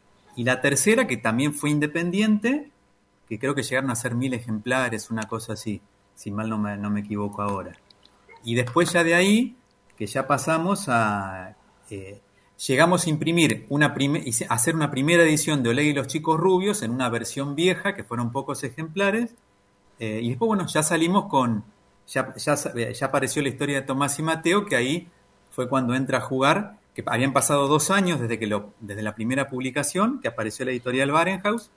y la tercera, que también fue independiente, que creo que llegaron a ser mil ejemplares, una cosa así, si mal no me, no me equivoco ahora. Y después ya de ahí, que ya pasamos a... eh, llegamos a imprimir una prime- hice- a hacer una primera edición de Oleg y los chicos rubios en una versión vieja, que fueron pocos ejemplares, eh, y después, bueno, ya salimos con... Ya, ya, sa- ya apareció la historia de Tomás y Mateo, que ahí fue cuando entra a jugar, que habían pasado dos años desde, que lo, desde la primera publicación, que apareció la editorial Barenhaus,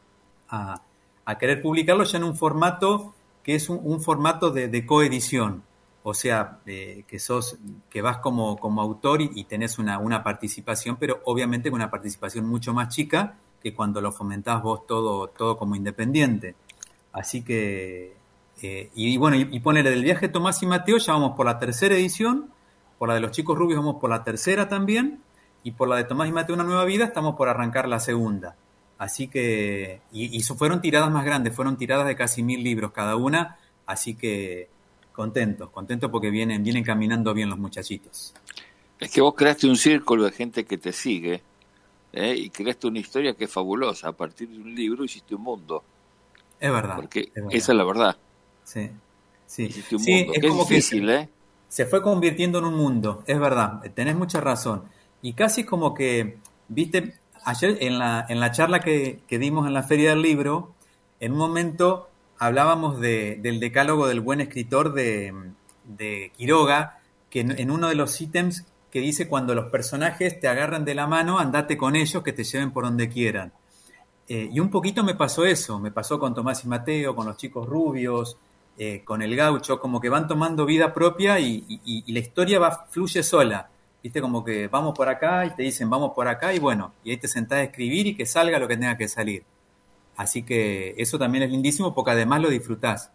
a, a querer publicarlo ya en un formato que es un, un formato de, de coedición. o sea, eh, que sos, que vas como, como autor y, y tenés una, una participación, pero obviamente con una participación mucho más chica que cuando lo fomentás vos todo, todo como independiente. Así que, eh, y, y bueno, y, y ponele del viaje de Tomás y Mateo, ya vamos por la tercera edición, por la de los chicos rubios vamos por la tercera también, y por la de Tomás y Mateo Una Nueva Vida estamos por arrancar la segunda. Así que, y, y fueron tiradas más grandes, fueron tiradas de casi mil libros cada una, así que contentos, contentos porque vienen, vienen caminando bien los muchachitos. Es que vos creaste un círculo de gente que te sigue, ¿eh? Y creaste una historia que es fabulosa. A partir de un libro hiciste un mundo. Es verdad. Porque es verdad. esa es la verdad. Sí, sí. Hiciste un sí, mundo, es que es como difícil, que ¿eh? Se fue convirtiendo en un mundo, es verdad, tenés mucha razón. Y casi como que, viste, ayer en la, en la charla que, que dimos en la Feria del Libro, en un momento hablábamos de, del decálogo del buen escritor de, de Quiroga, que en, en uno de los ítems que dice cuando los personajes te agarran de la mano, andate con ellos, que te lleven por donde quieran. Eh, y un poquito me pasó eso, me pasó con Tomás y Mateo, con los chicos rubios, eh, con el gaucho, como que van tomando vida propia y, y, y la historia va fluye sola. Viste, como que vamos por acá y te dicen vamos por acá y bueno, y ahí te sentás a escribir y que salga lo que tenga que salir. Así que eso también es lindísimo porque además lo disfrutás.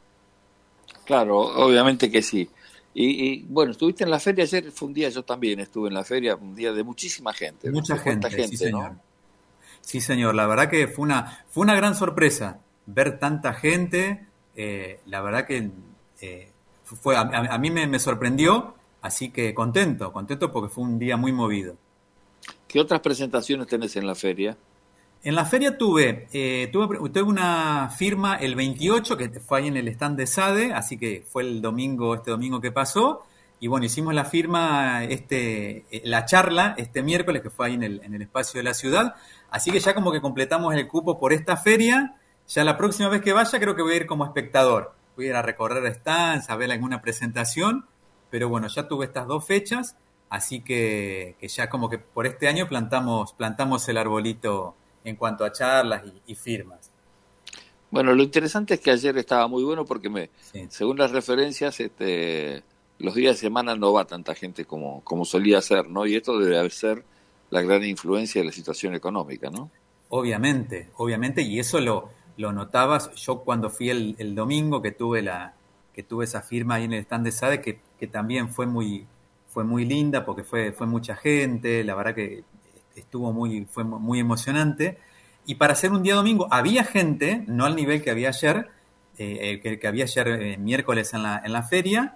Claro, obviamente que sí. Y, y bueno, estuviste en la feria ayer, fue un día, yo también estuve en la feria, un día de muchísima gente. Mucha ¿Viste? gente, gente, sí señor. ¿no? Sí señor, la verdad que fue una, fue una gran sorpresa ver tanta gente, eh, la verdad que eh, fue, a, a mí me, me sorprendió, así que contento, contento porque fue un día muy movido. ¿Qué otras presentaciones tenés en la feria? En la feria tuve, eh, tuve, tuve una firma el veintiocho, que fue ahí en el stand de SADE, así que fue el domingo, este domingo que pasó, y bueno, hicimos la firma, este, la charla este miércoles, que fue ahí en el, en el espacio de la ciudad, así que ya como que completamos el cupo por esta feria. Ya la próxima vez que vaya creo que voy a ir como espectador, voy a ir a recorrer stands, a ver alguna presentación, pero bueno, ya tuve estas dos fechas, así que, que ya como que por este año plantamos, plantamos el arbolito en cuanto a charlas y, y firmas. Bueno, lo interesante es que ayer estaba muy bueno porque me, Sí. según las referencias, este, los días de semana no va tanta gente como, como solía ser, ¿no? Y esto debe ser la gran influencia de la situación económica, ¿no? Obviamente, obviamente, y eso lo, lo notabas yo cuando fui el, el domingo que tuve la que tuve esa firma ahí en el stand de SADE, que, que también fue muy fue muy linda porque fue fue mucha gente, la verdad que estuvo muy fue muy emocionante. Y para hacer un día domingo había gente, no al nivel que había ayer, eh, que, que había ayer eh, miércoles en la en la feria,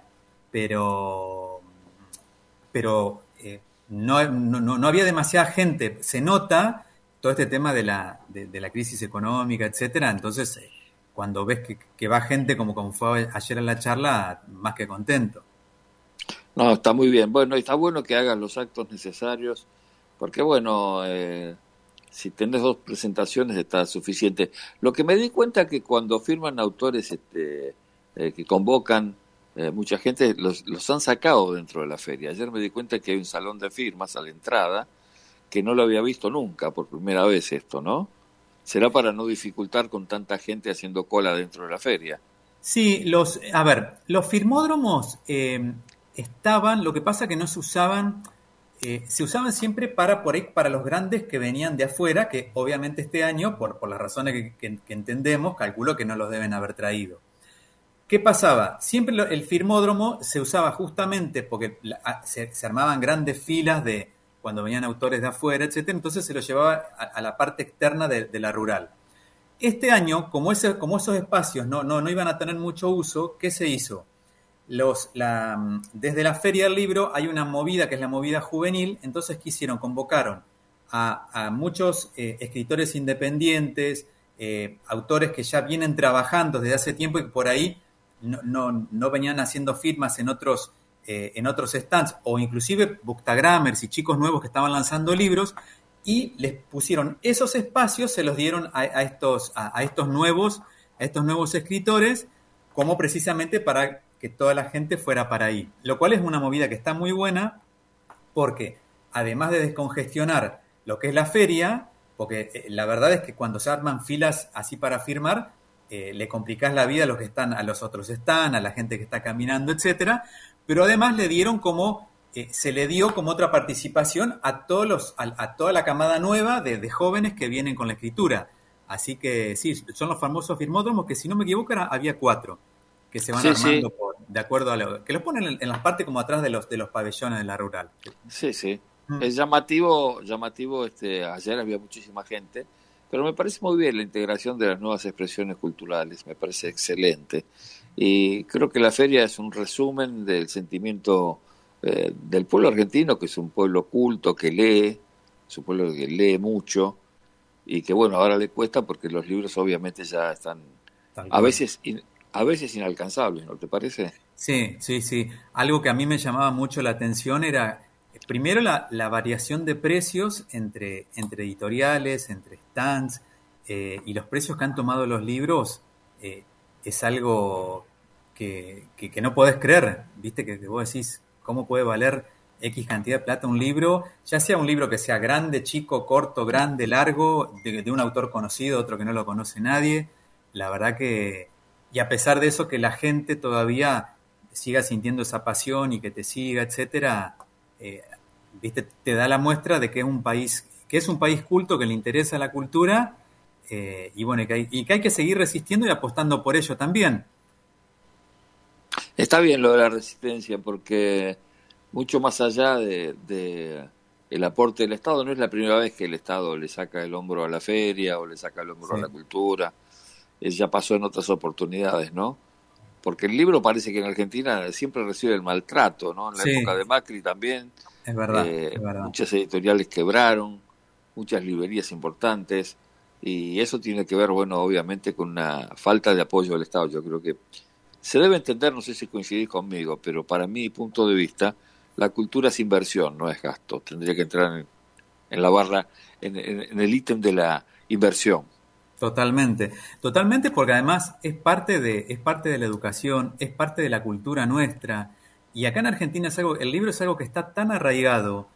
pero pero eh, no, no no había demasiada gente. Se nota todo este tema de la, de, de la crisis económica, etcétera. Entonces, eh, cuando ves que, que va gente como, como fue ayer en la charla, más que contento. No, está muy bien. Bueno, está bueno que hagan los actos necesarios, porque bueno, eh, si tenés dos presentaciones está suficiente. Lo que me di cuenta es que cuando firman autores este, eh, que convocan eh, mucha gente, los, los han sacado dentro de la feria. Ayer me di cuenta que hay un salón de firmas a la entrada, que no lo había visto nunca, por primera vez esto, ¿no? Será para no dificultar con tanta gente haciendo cola dentro de la feria. Sí, los, a ver, los firmódromos eh, estaban, lo que pasa que no se usaban, eh, se usaban siempre para por ahí para los grandes que venían de afuera, que obviamente este año, por, por las razones que, que, que entendemos, calculo que no los deben haber traído. ¿Qué pasaba? Siempre lo, el firmódromo se usaba justamente porque la, se, se armaban grandes filas de cuando venían autores de afuera, etcétera, entonces se lo llevaba a, a la parte externa de, de la rural. Este año, como, ese, como esos espacios no, no, no iban a tener mucho uso, ¿qué se hizo? Los, la, desde la Feria del Libro hay una movida que es la movida juvenil, entonces ¿qué hicieron? Convocaron a, a muchos eh, escritores independientes, eh, autores que ya vienen trabajando desde hace tiempo y que por ahí no, no, no venían haciendo firmas en otros Eh, en otros stands, o inclusive bookstagrammers y chicos nuevos que estaban lanzando libros, y les pusieron esos espacios, se los dieron a, a, estos, a, a estos nuevos, a estos nuevos escritores, como precisamente para que toda la gente fuera para ahí. Lo cual es una movida que está muy buena, porque además de descongestionar lo que es la feria, porque eh, la verdad es que cuando se arman filas así para firmar, eh, le complicás la vida a los que están, a los otros están, a la gente que está caminando, etcétera, pero además le dieron como, eh, se le dio como otra participación a todos los, a, a toda la camada nueva de, de jóvenes que vienen con la escritura. Así que sí, son los famosos firmódromos que, si no me equivoco, era, había cuatro que se van Sí, armando sí, por, de acuerdo a lo que los ponen en, en las partes como atrás de los de los pabellones de la rural. sí, sí. Mm. Es llamativo, llamativo, este, ayer había muchísima gente, pero me parece muy bien la integración de las nuevas expresiones culturales, me parece excelente. Y creo que la feria es un resumen del sentimiento eh, del pueblo argentino, que es un pueblo culto, que lee, es un pueblo que lee mucho, y que bueno, ahora le cuesta porque los libros obviamente ya están Tal a cual. veces, in- a veces inalcanzables, ¿no te parece? Sí, sí, sí. Algo que a mí me llamaba mucho la atención era, primero, la, la variación de precios entre, entre editoriales, entre stands, eh, y los precios que han tomado los libros eh, es algo que, que, que no podés creer, ¿viste? Que, que vos decís, ¿cómo puede valer X cantidad de plata un libro? Ya sea un libro que sea grande, chico, corto, grande, largo, de, de un autor conocido, otro que no lo conoce nadie. La verdad que, y a pesar de eso, que la gente todavía siga sintiendo esa pasión y que te siga, etcétera, eh, viste, te da la muestra de que es un país, que es un país culto, que le interesa la cultura, eh, y bueno, y que, hay, y que hay que seguir resistiendo y apostando por ello también. Está bien lo de la resistencia, porque mucho más allá de, de el aporte del Estado, no es la primera vez que el Estado le saca el hombro a la feria o le saca el hombro a la Sí, cultura. Eh, ya pasó en otras oportunidades, ¿no? Porque el libro parece que en Argentina siempre recibe el maltrato, ¿no? En la época sí, de Macri también, es verdad, eh, es verdad. muchas editoriales quebraron, muchas librerías importantes, y eso tiene que ver, bueno, obviamente con una falta de apoyo del Estado. Yo creo que se debe entender, no sé si coincidís conmigo, pero para mi punto de vista, la cultura es inversión, no es gasto. Tendría que entrar en, en la barra, en, en- en el ítem de la inversión. Totalmente, totalmente, porque además es parte de, es parte de la educación, es parte de la cultura nuestra. Y acá en Argentina es algo, el libro es algo que está tan arraigado,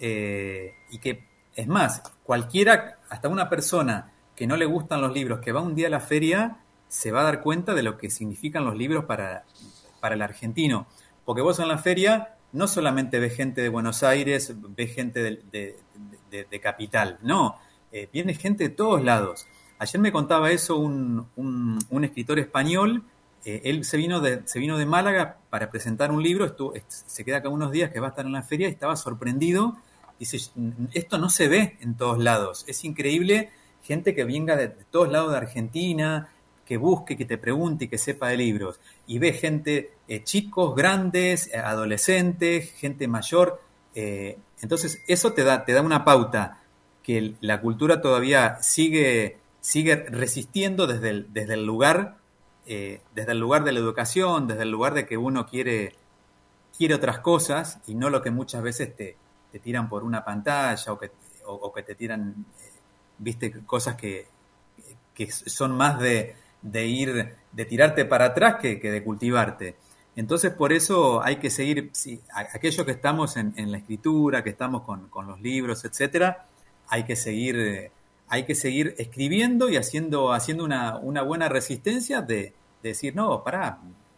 eh, y que, es más, cualquiera, hasta una persona que no le gustan los libros, que va un día a la feria, se va a dar cuenta de lo que significan los libros para, para el argentino. Porque vos en la feria no solamente ves gente de Buenos Aires, ves gente de, de- de- de Capital, no, eh, viene gente de todos lados. Ayer me contaba eso un, un- un escritor español. Eh, él se vino, de, se vino de Málaga para presentar un libro, estuvo, est- se queda acá unos días que va a estar en la feria y estaba sorprendido. Dice, esto no se ve en todos lados, es increíble gente que venga de, de todos lados de Argentina, que busque, que te pregunte y que sepa de libros. Y ve gente, eh, chicos, grandes, eh, adolescentes, gente mayor. eh, entonces eso te da, te da una pauta que el- la cultura todavía sigue, sigue resistiendo desde el, desde el lugar, eh, desde el lugar de la educación, desde el lugar de que uno quiere, quiere otras cosas y no lo que muchas veces te, te tiran por una pantalla o que, o, o que te tiran, eh, viste, cosas que, que son más de, de ir, de tirarte para atrás que, que de cultivarte. Entonces, por eso hay que seguir, sí, a- aquellos que estamos en, en la escritura, que estamos con, con los libros, etcétera, hay que seguir, eh, hay que seguir escribiendo y haciendo, haciendo una, una buena resistencia de, de decir, no, pará,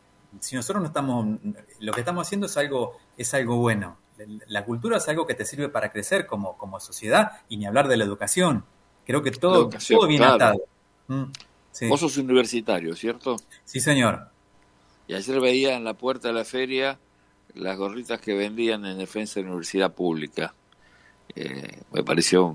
si nosotros no estamos, lo que estamos haciendo es algo, es algo bueno. La cultura es algo que te sirve para crecer como, como sociedad, y ni hablar de la educación. Creo que La todo, educación, todo viene claro. atado. Mm, sí, Vos sos universitario, ¿cierto? sí, señor. Y ayer veía en la puerta de la feria las gorritas que vendían en defensa de la universidad pública. Eh, me pareció,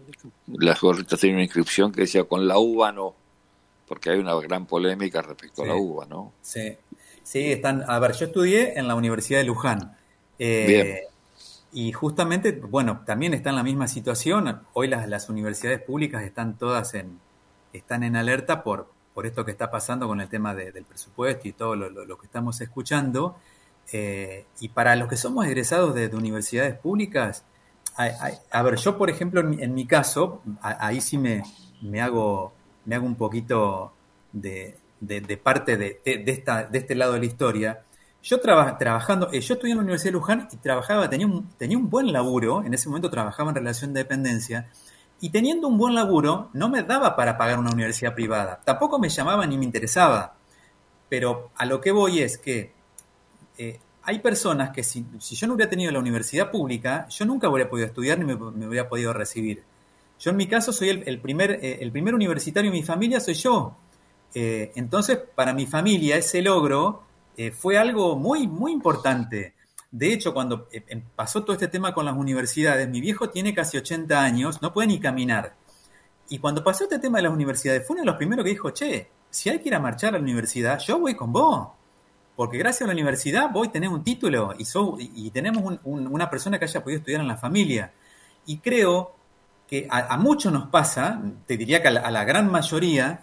las gorritas tenían una inscripción que decía con la uva no, porque hay una gran polémica respecto a la Sí, uva, ¿no? sí. Sí, están. A ver, yo estudié en la Universidad de Luján. Bien, Eh, y justamente, bueno, también está en la misma situación. Hoy las, las universidades públicas están todas en, están en alerta por, por esto que está pasando con el tema de- del presupuesto y todo lo, lo- lo que estamos escuchando. Eh, y para los que somos egresados de, de universidades públicas, hay- hay- a ver, yo por ejemplo, en mi, en mi caso, a- ahí sí me, me hago, me hago un poquito de, de- de parte de, de- de esta, de este lado de la historia. Yo traba- trabajando, eh, yo estudié en la Universidad de Luján y trabajaba, tenía un, tenía un buen laburo, en ese momento trabajaba en relación de dependencia, Y teniendo un buen laburo, no me daba para pagar una universidad privada. Tampoco me llamaba ni me interesaba. Pero a lo que voy es que eh, hay personas que si, si yo no hubiera tenido la universidad pública, yo nunca hubiera podido estudiar ni me, me hubiera podido recibir. Yo en mi caso soy el, el, primer, eh, el primer universitario en mi familia, soy yo. Eh, entonces, para mi familia, ese logro eh, fue algo muy, muy importante. De hecho, cuando eh, pasó todo este tema con las universidades, mi viejo tiene casi ochenta años, no puede ni caminar. Y cuando pasó este tema de las universidades, fue uno de los primeros que dijo, che, si hay que ir a marchar a la universidad, yo voy con vos. Porque gracias a la universidad vos tenés un título y, sos, y tenemos un, un, una persona que haya podido estudiar en la familia. Y creo que a, a muchos nos pasa, te diría que a la, a la gran mayoría,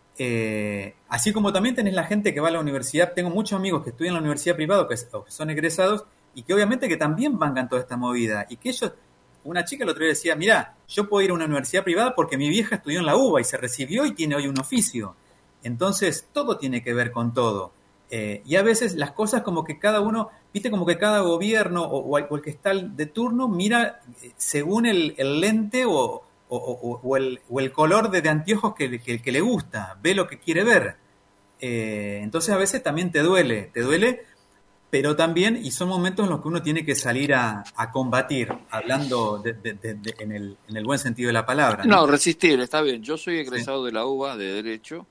eh, así como también tenés la gente que va a la universidad, tengo muchos amigos que estudian en la universidad privada o que, o que son egresados y que obviamente que también bancan toda esta movida. Y que ellos, una chica el otro día decía, mirá, yo puedo ir a una universidad privada porque mi vieja estudió en la U B A y se recibió y tiene hoy un oficio. Entonces, todo tiene que ver con todo. Eh, y a veces las cosas como que cada uno, viste, como que cada gobierno o, o, el, o el que está de turno mira eh, según el, el lente o, o, o, o, el, o el color de, de anteojos que, que, que le gusta, ve lo que quiere ver. Eh, entonces a veces también te duele, te duele, pero también, y son momentos en los que uno tiene que salir a, a combatir, hablando de, de, de, de, en, el, en el buen sentido de la palabra. No, no resistir, está bien. Yo soy egresado sí. de la U B A de Derecho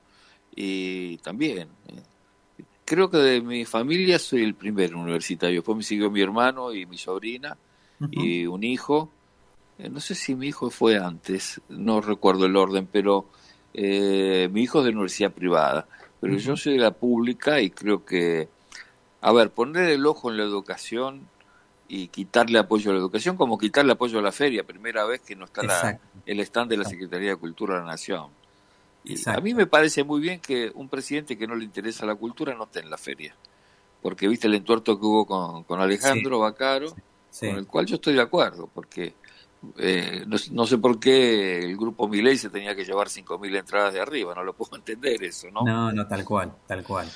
y también... Eh, Creo que de mi familia soy el primer universitario. Después me siguió mi hermano y mi sobrina uh-huh. y un hijo. Eh, no sé si mi hijo fue antes, no recuerdo el orden, pero eh, mi hijo es de universidad privada. Pero uh-huh. yo soy de la pública y creo que, a ver, poner el ojo en la educación y quitarle apoyo a la educación, como quitarle apoyo a la feria, primera vez que no está la, el stand de la Secretaría de Cultura de la Nación. Y a mí me parece muy bien que un presidente que no le interesa la cultura no esté en la feria. Porque viste el entuerto que hubo con, con Alejandro sí. Bacaro, sí. con el cual yo estoy de acuerdo, porque eh, no, no sé por qué el grupo Milei se tenía que llevar cinco mil entradas de arriba, no lo puedo entender eso, ¿no? No, no, tal cual, tal cual.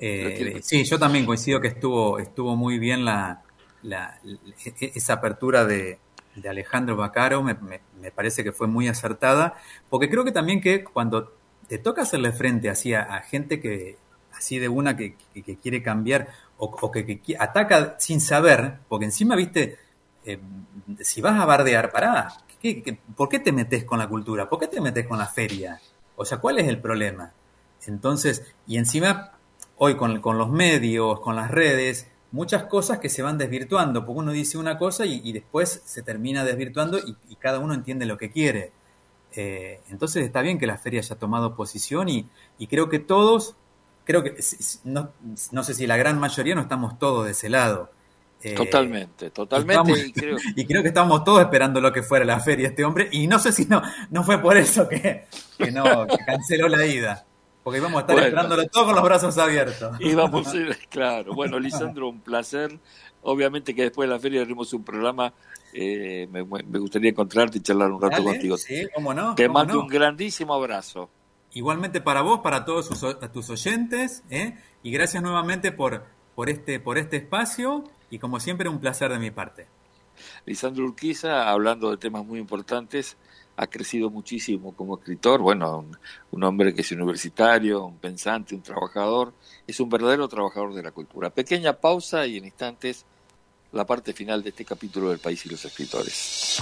Eh, sí, yo también coincido que estuvo estuvo muy bien la, la, la esa apertura de... de Alejandro Bacaro, me, me, me parece que fue muy acertada, porque creo que también que cuando te toca hacerle frente así a, a gente que, así de una que, que, que quiere cambiar, o, o que, que ataca sin saber, porque encima, viste, eh, si vas a bardear, pará, ¿qué, qué, ¿por qué te metes con la cultura? ¿Por qué te metes con la feria? O sea, ¿cuál es el problema? Entonces, y encima, hoy con, con los medios, con las redes, muchas cosas que se van desvirtuando, porque uno dice una cosa y, y después se termina desvirtuando y, y cada uno entiende lo que quiere. Eh, entonces está bien que la feria haya tomado posición y, y creo que todos, creo que, no, no sé si la gran mayoría no estamos todos de ese lado. Eh, totalmente, totalmente. Estamos, y, creo... y creo que estamos todos esperando lo que fuera la feria este hombre y no sé si no, no fue por eso que, que, no, que canceló la ida. Porque íbamos a estar bueno, esperándolo todo con los brazos abiertos. Íbamos a ir, claro. Bueno, Lisandro, un placer. Obviamente que después de la feria haremos un programa. Eh, me, me gustaría encontrarte y charlar un rato Dale, contigo. Sí, cómo no. Te cómo mando no. un grandísimo abrazo. Igualmente para vos, para todos sus, tus oyentes. ¿eh? Y gracias nuevamente por, por, este, por este espacio. Y como siempre, un placer de mi parte. Lisandro Urquiza, hablando de temas muy importantes, ha crecido muchísimo como escritor, bueno, un, un hombre que es universitario, un pensante, un trabajador, es un verdadero trabajador de la cultura. Pequeña pausa y en instantes la parte final de este capítulo del País y los Escritores.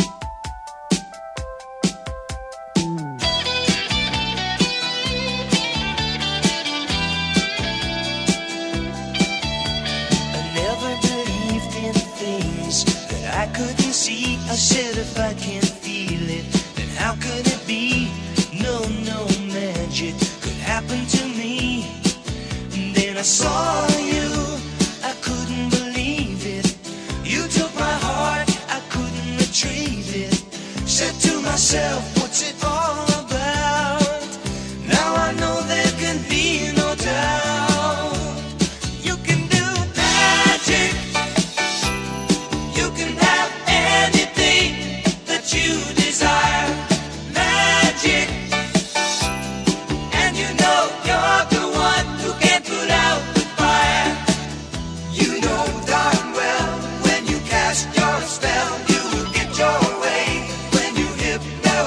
I said if I can't feel it, then how could it be? No, no magic could happen to me. And then I saw you, I couldn't believe it. You took my heart, I couldn't retrieve it. Said to myself, what's it all about? Now I know there can be no doubt. You can do magic. You can have anything that you desire, magic, and you know you're the one who can put out the fire. You know darn well when you cast your spell, you will get your way when you hypnotize.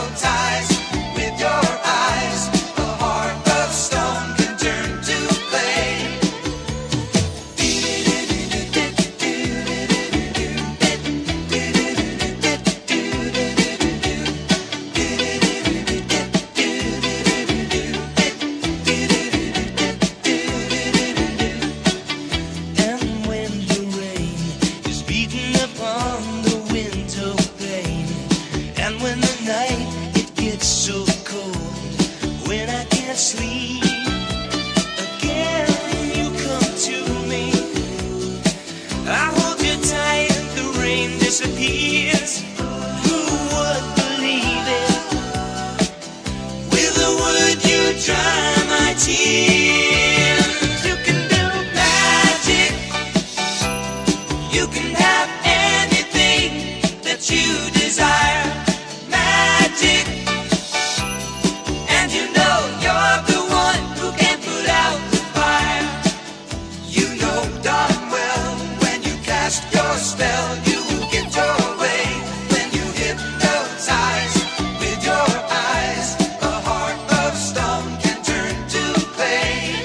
when I can't sleep. Again, you come to me. I hold you tight and the rain disappears. Who would believe it? With a word you dry my tears. You can do magic. You can have anything that you desire. Magic. And you know you're the one who can put out the fire. You know darn well when you cast your spell, you will get your way. When you hypnotize with your eyes, a heart of stone can turn to clay.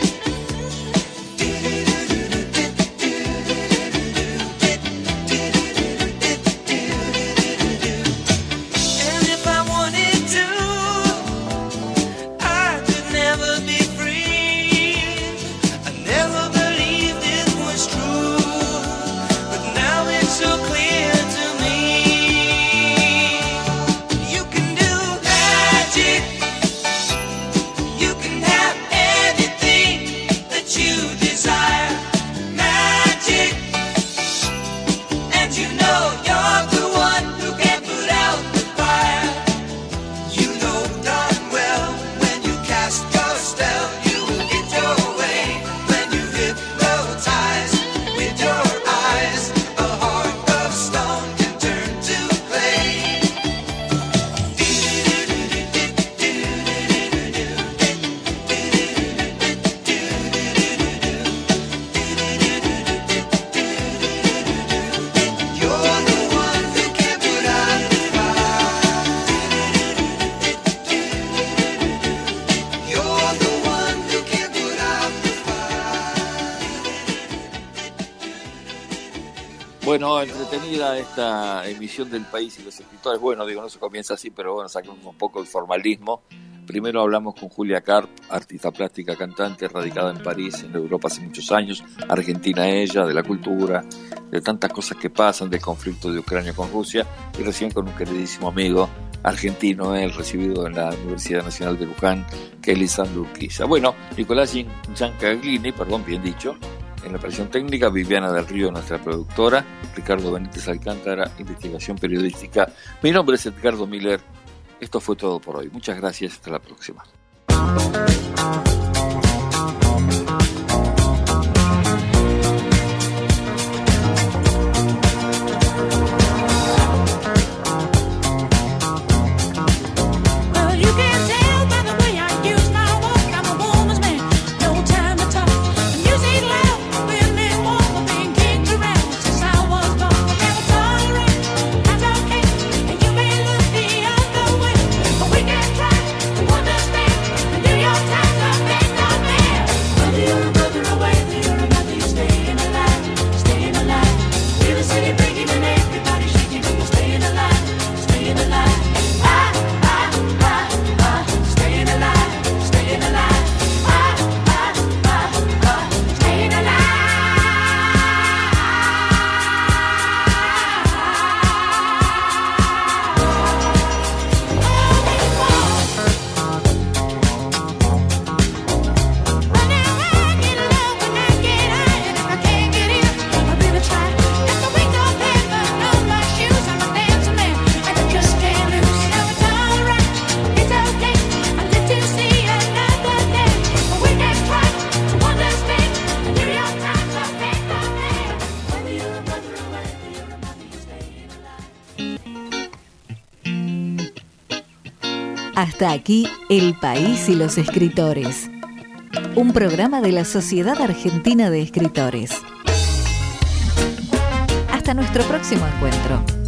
And if I wanted to, I could never be free. I never believed it was true, but now it's so clear to me. You can do magic. You can have anything that you desire. Magic. And you know you're the one who can put out the fire. You know darn well when you cast your spell, you will get your way. When you hypnotize with your eyes, a heart of stone can turn to clay. You're the one who can put out the fire. You're the one who can put out the fire. Bueno, entretenida esta emisión del País y los Escritores. Bueno, digo, no se comienza así, pero bueno, sacamos un poco el formalismo. Primero hablamos con Julia Karp, artista plástica, cantante, radicada en París, en Europa hace muchos años, argentina ella, de la cultura, de tantas cosas que pasan, del conflicto de Ucrania con Rusia, y recién con un queridísimo amigo argentino, él recibido en la Universidad Nacional de Luján, que es Lisandro Urquiza. Bueno, Nicolás Giancaglini, perdón, bien dicho, en la operación técnica, Viviana del Río, nuestra productora, Ricardo Benítez Alcántara, investigación periodística. Mi nombre es Edgardo Miller. Esto fue todo por hoy. Muchas gracias. Hasta la próxima. Well, you can tell by the way I use my walk, I'm a woman's man, no time to talk. The music loud, women walk, I've been kicked around since I was born. Never tolerate, that's okay, and you may look the other way, but we can try to understand and do your time to make no man. Whether you're a brother or whether you're a mother, you're staying alive, staying alive. Feel the city breaking and everybody shaking, and you're staying alive, staying alive. Ah, ah, ah, ah, staying alive, staying alive. Ah, ah, ah, ah, staying alive. Running around, get low when I get high, and if I can't get in, I'll really try. Got the wings of heaven on my shoes, I'm a dancing man, and I just can't lose. Now it's alright, it's okay, I live to see another day, but we can try to understand and do your time to make the man. Whether you're a brother or whether you're a mother, you're staying alive. Hasta aquí El País y los Escritores, un programa de la Sociedad Argentina de Escritores. Hasta nuestro próximo encuentro.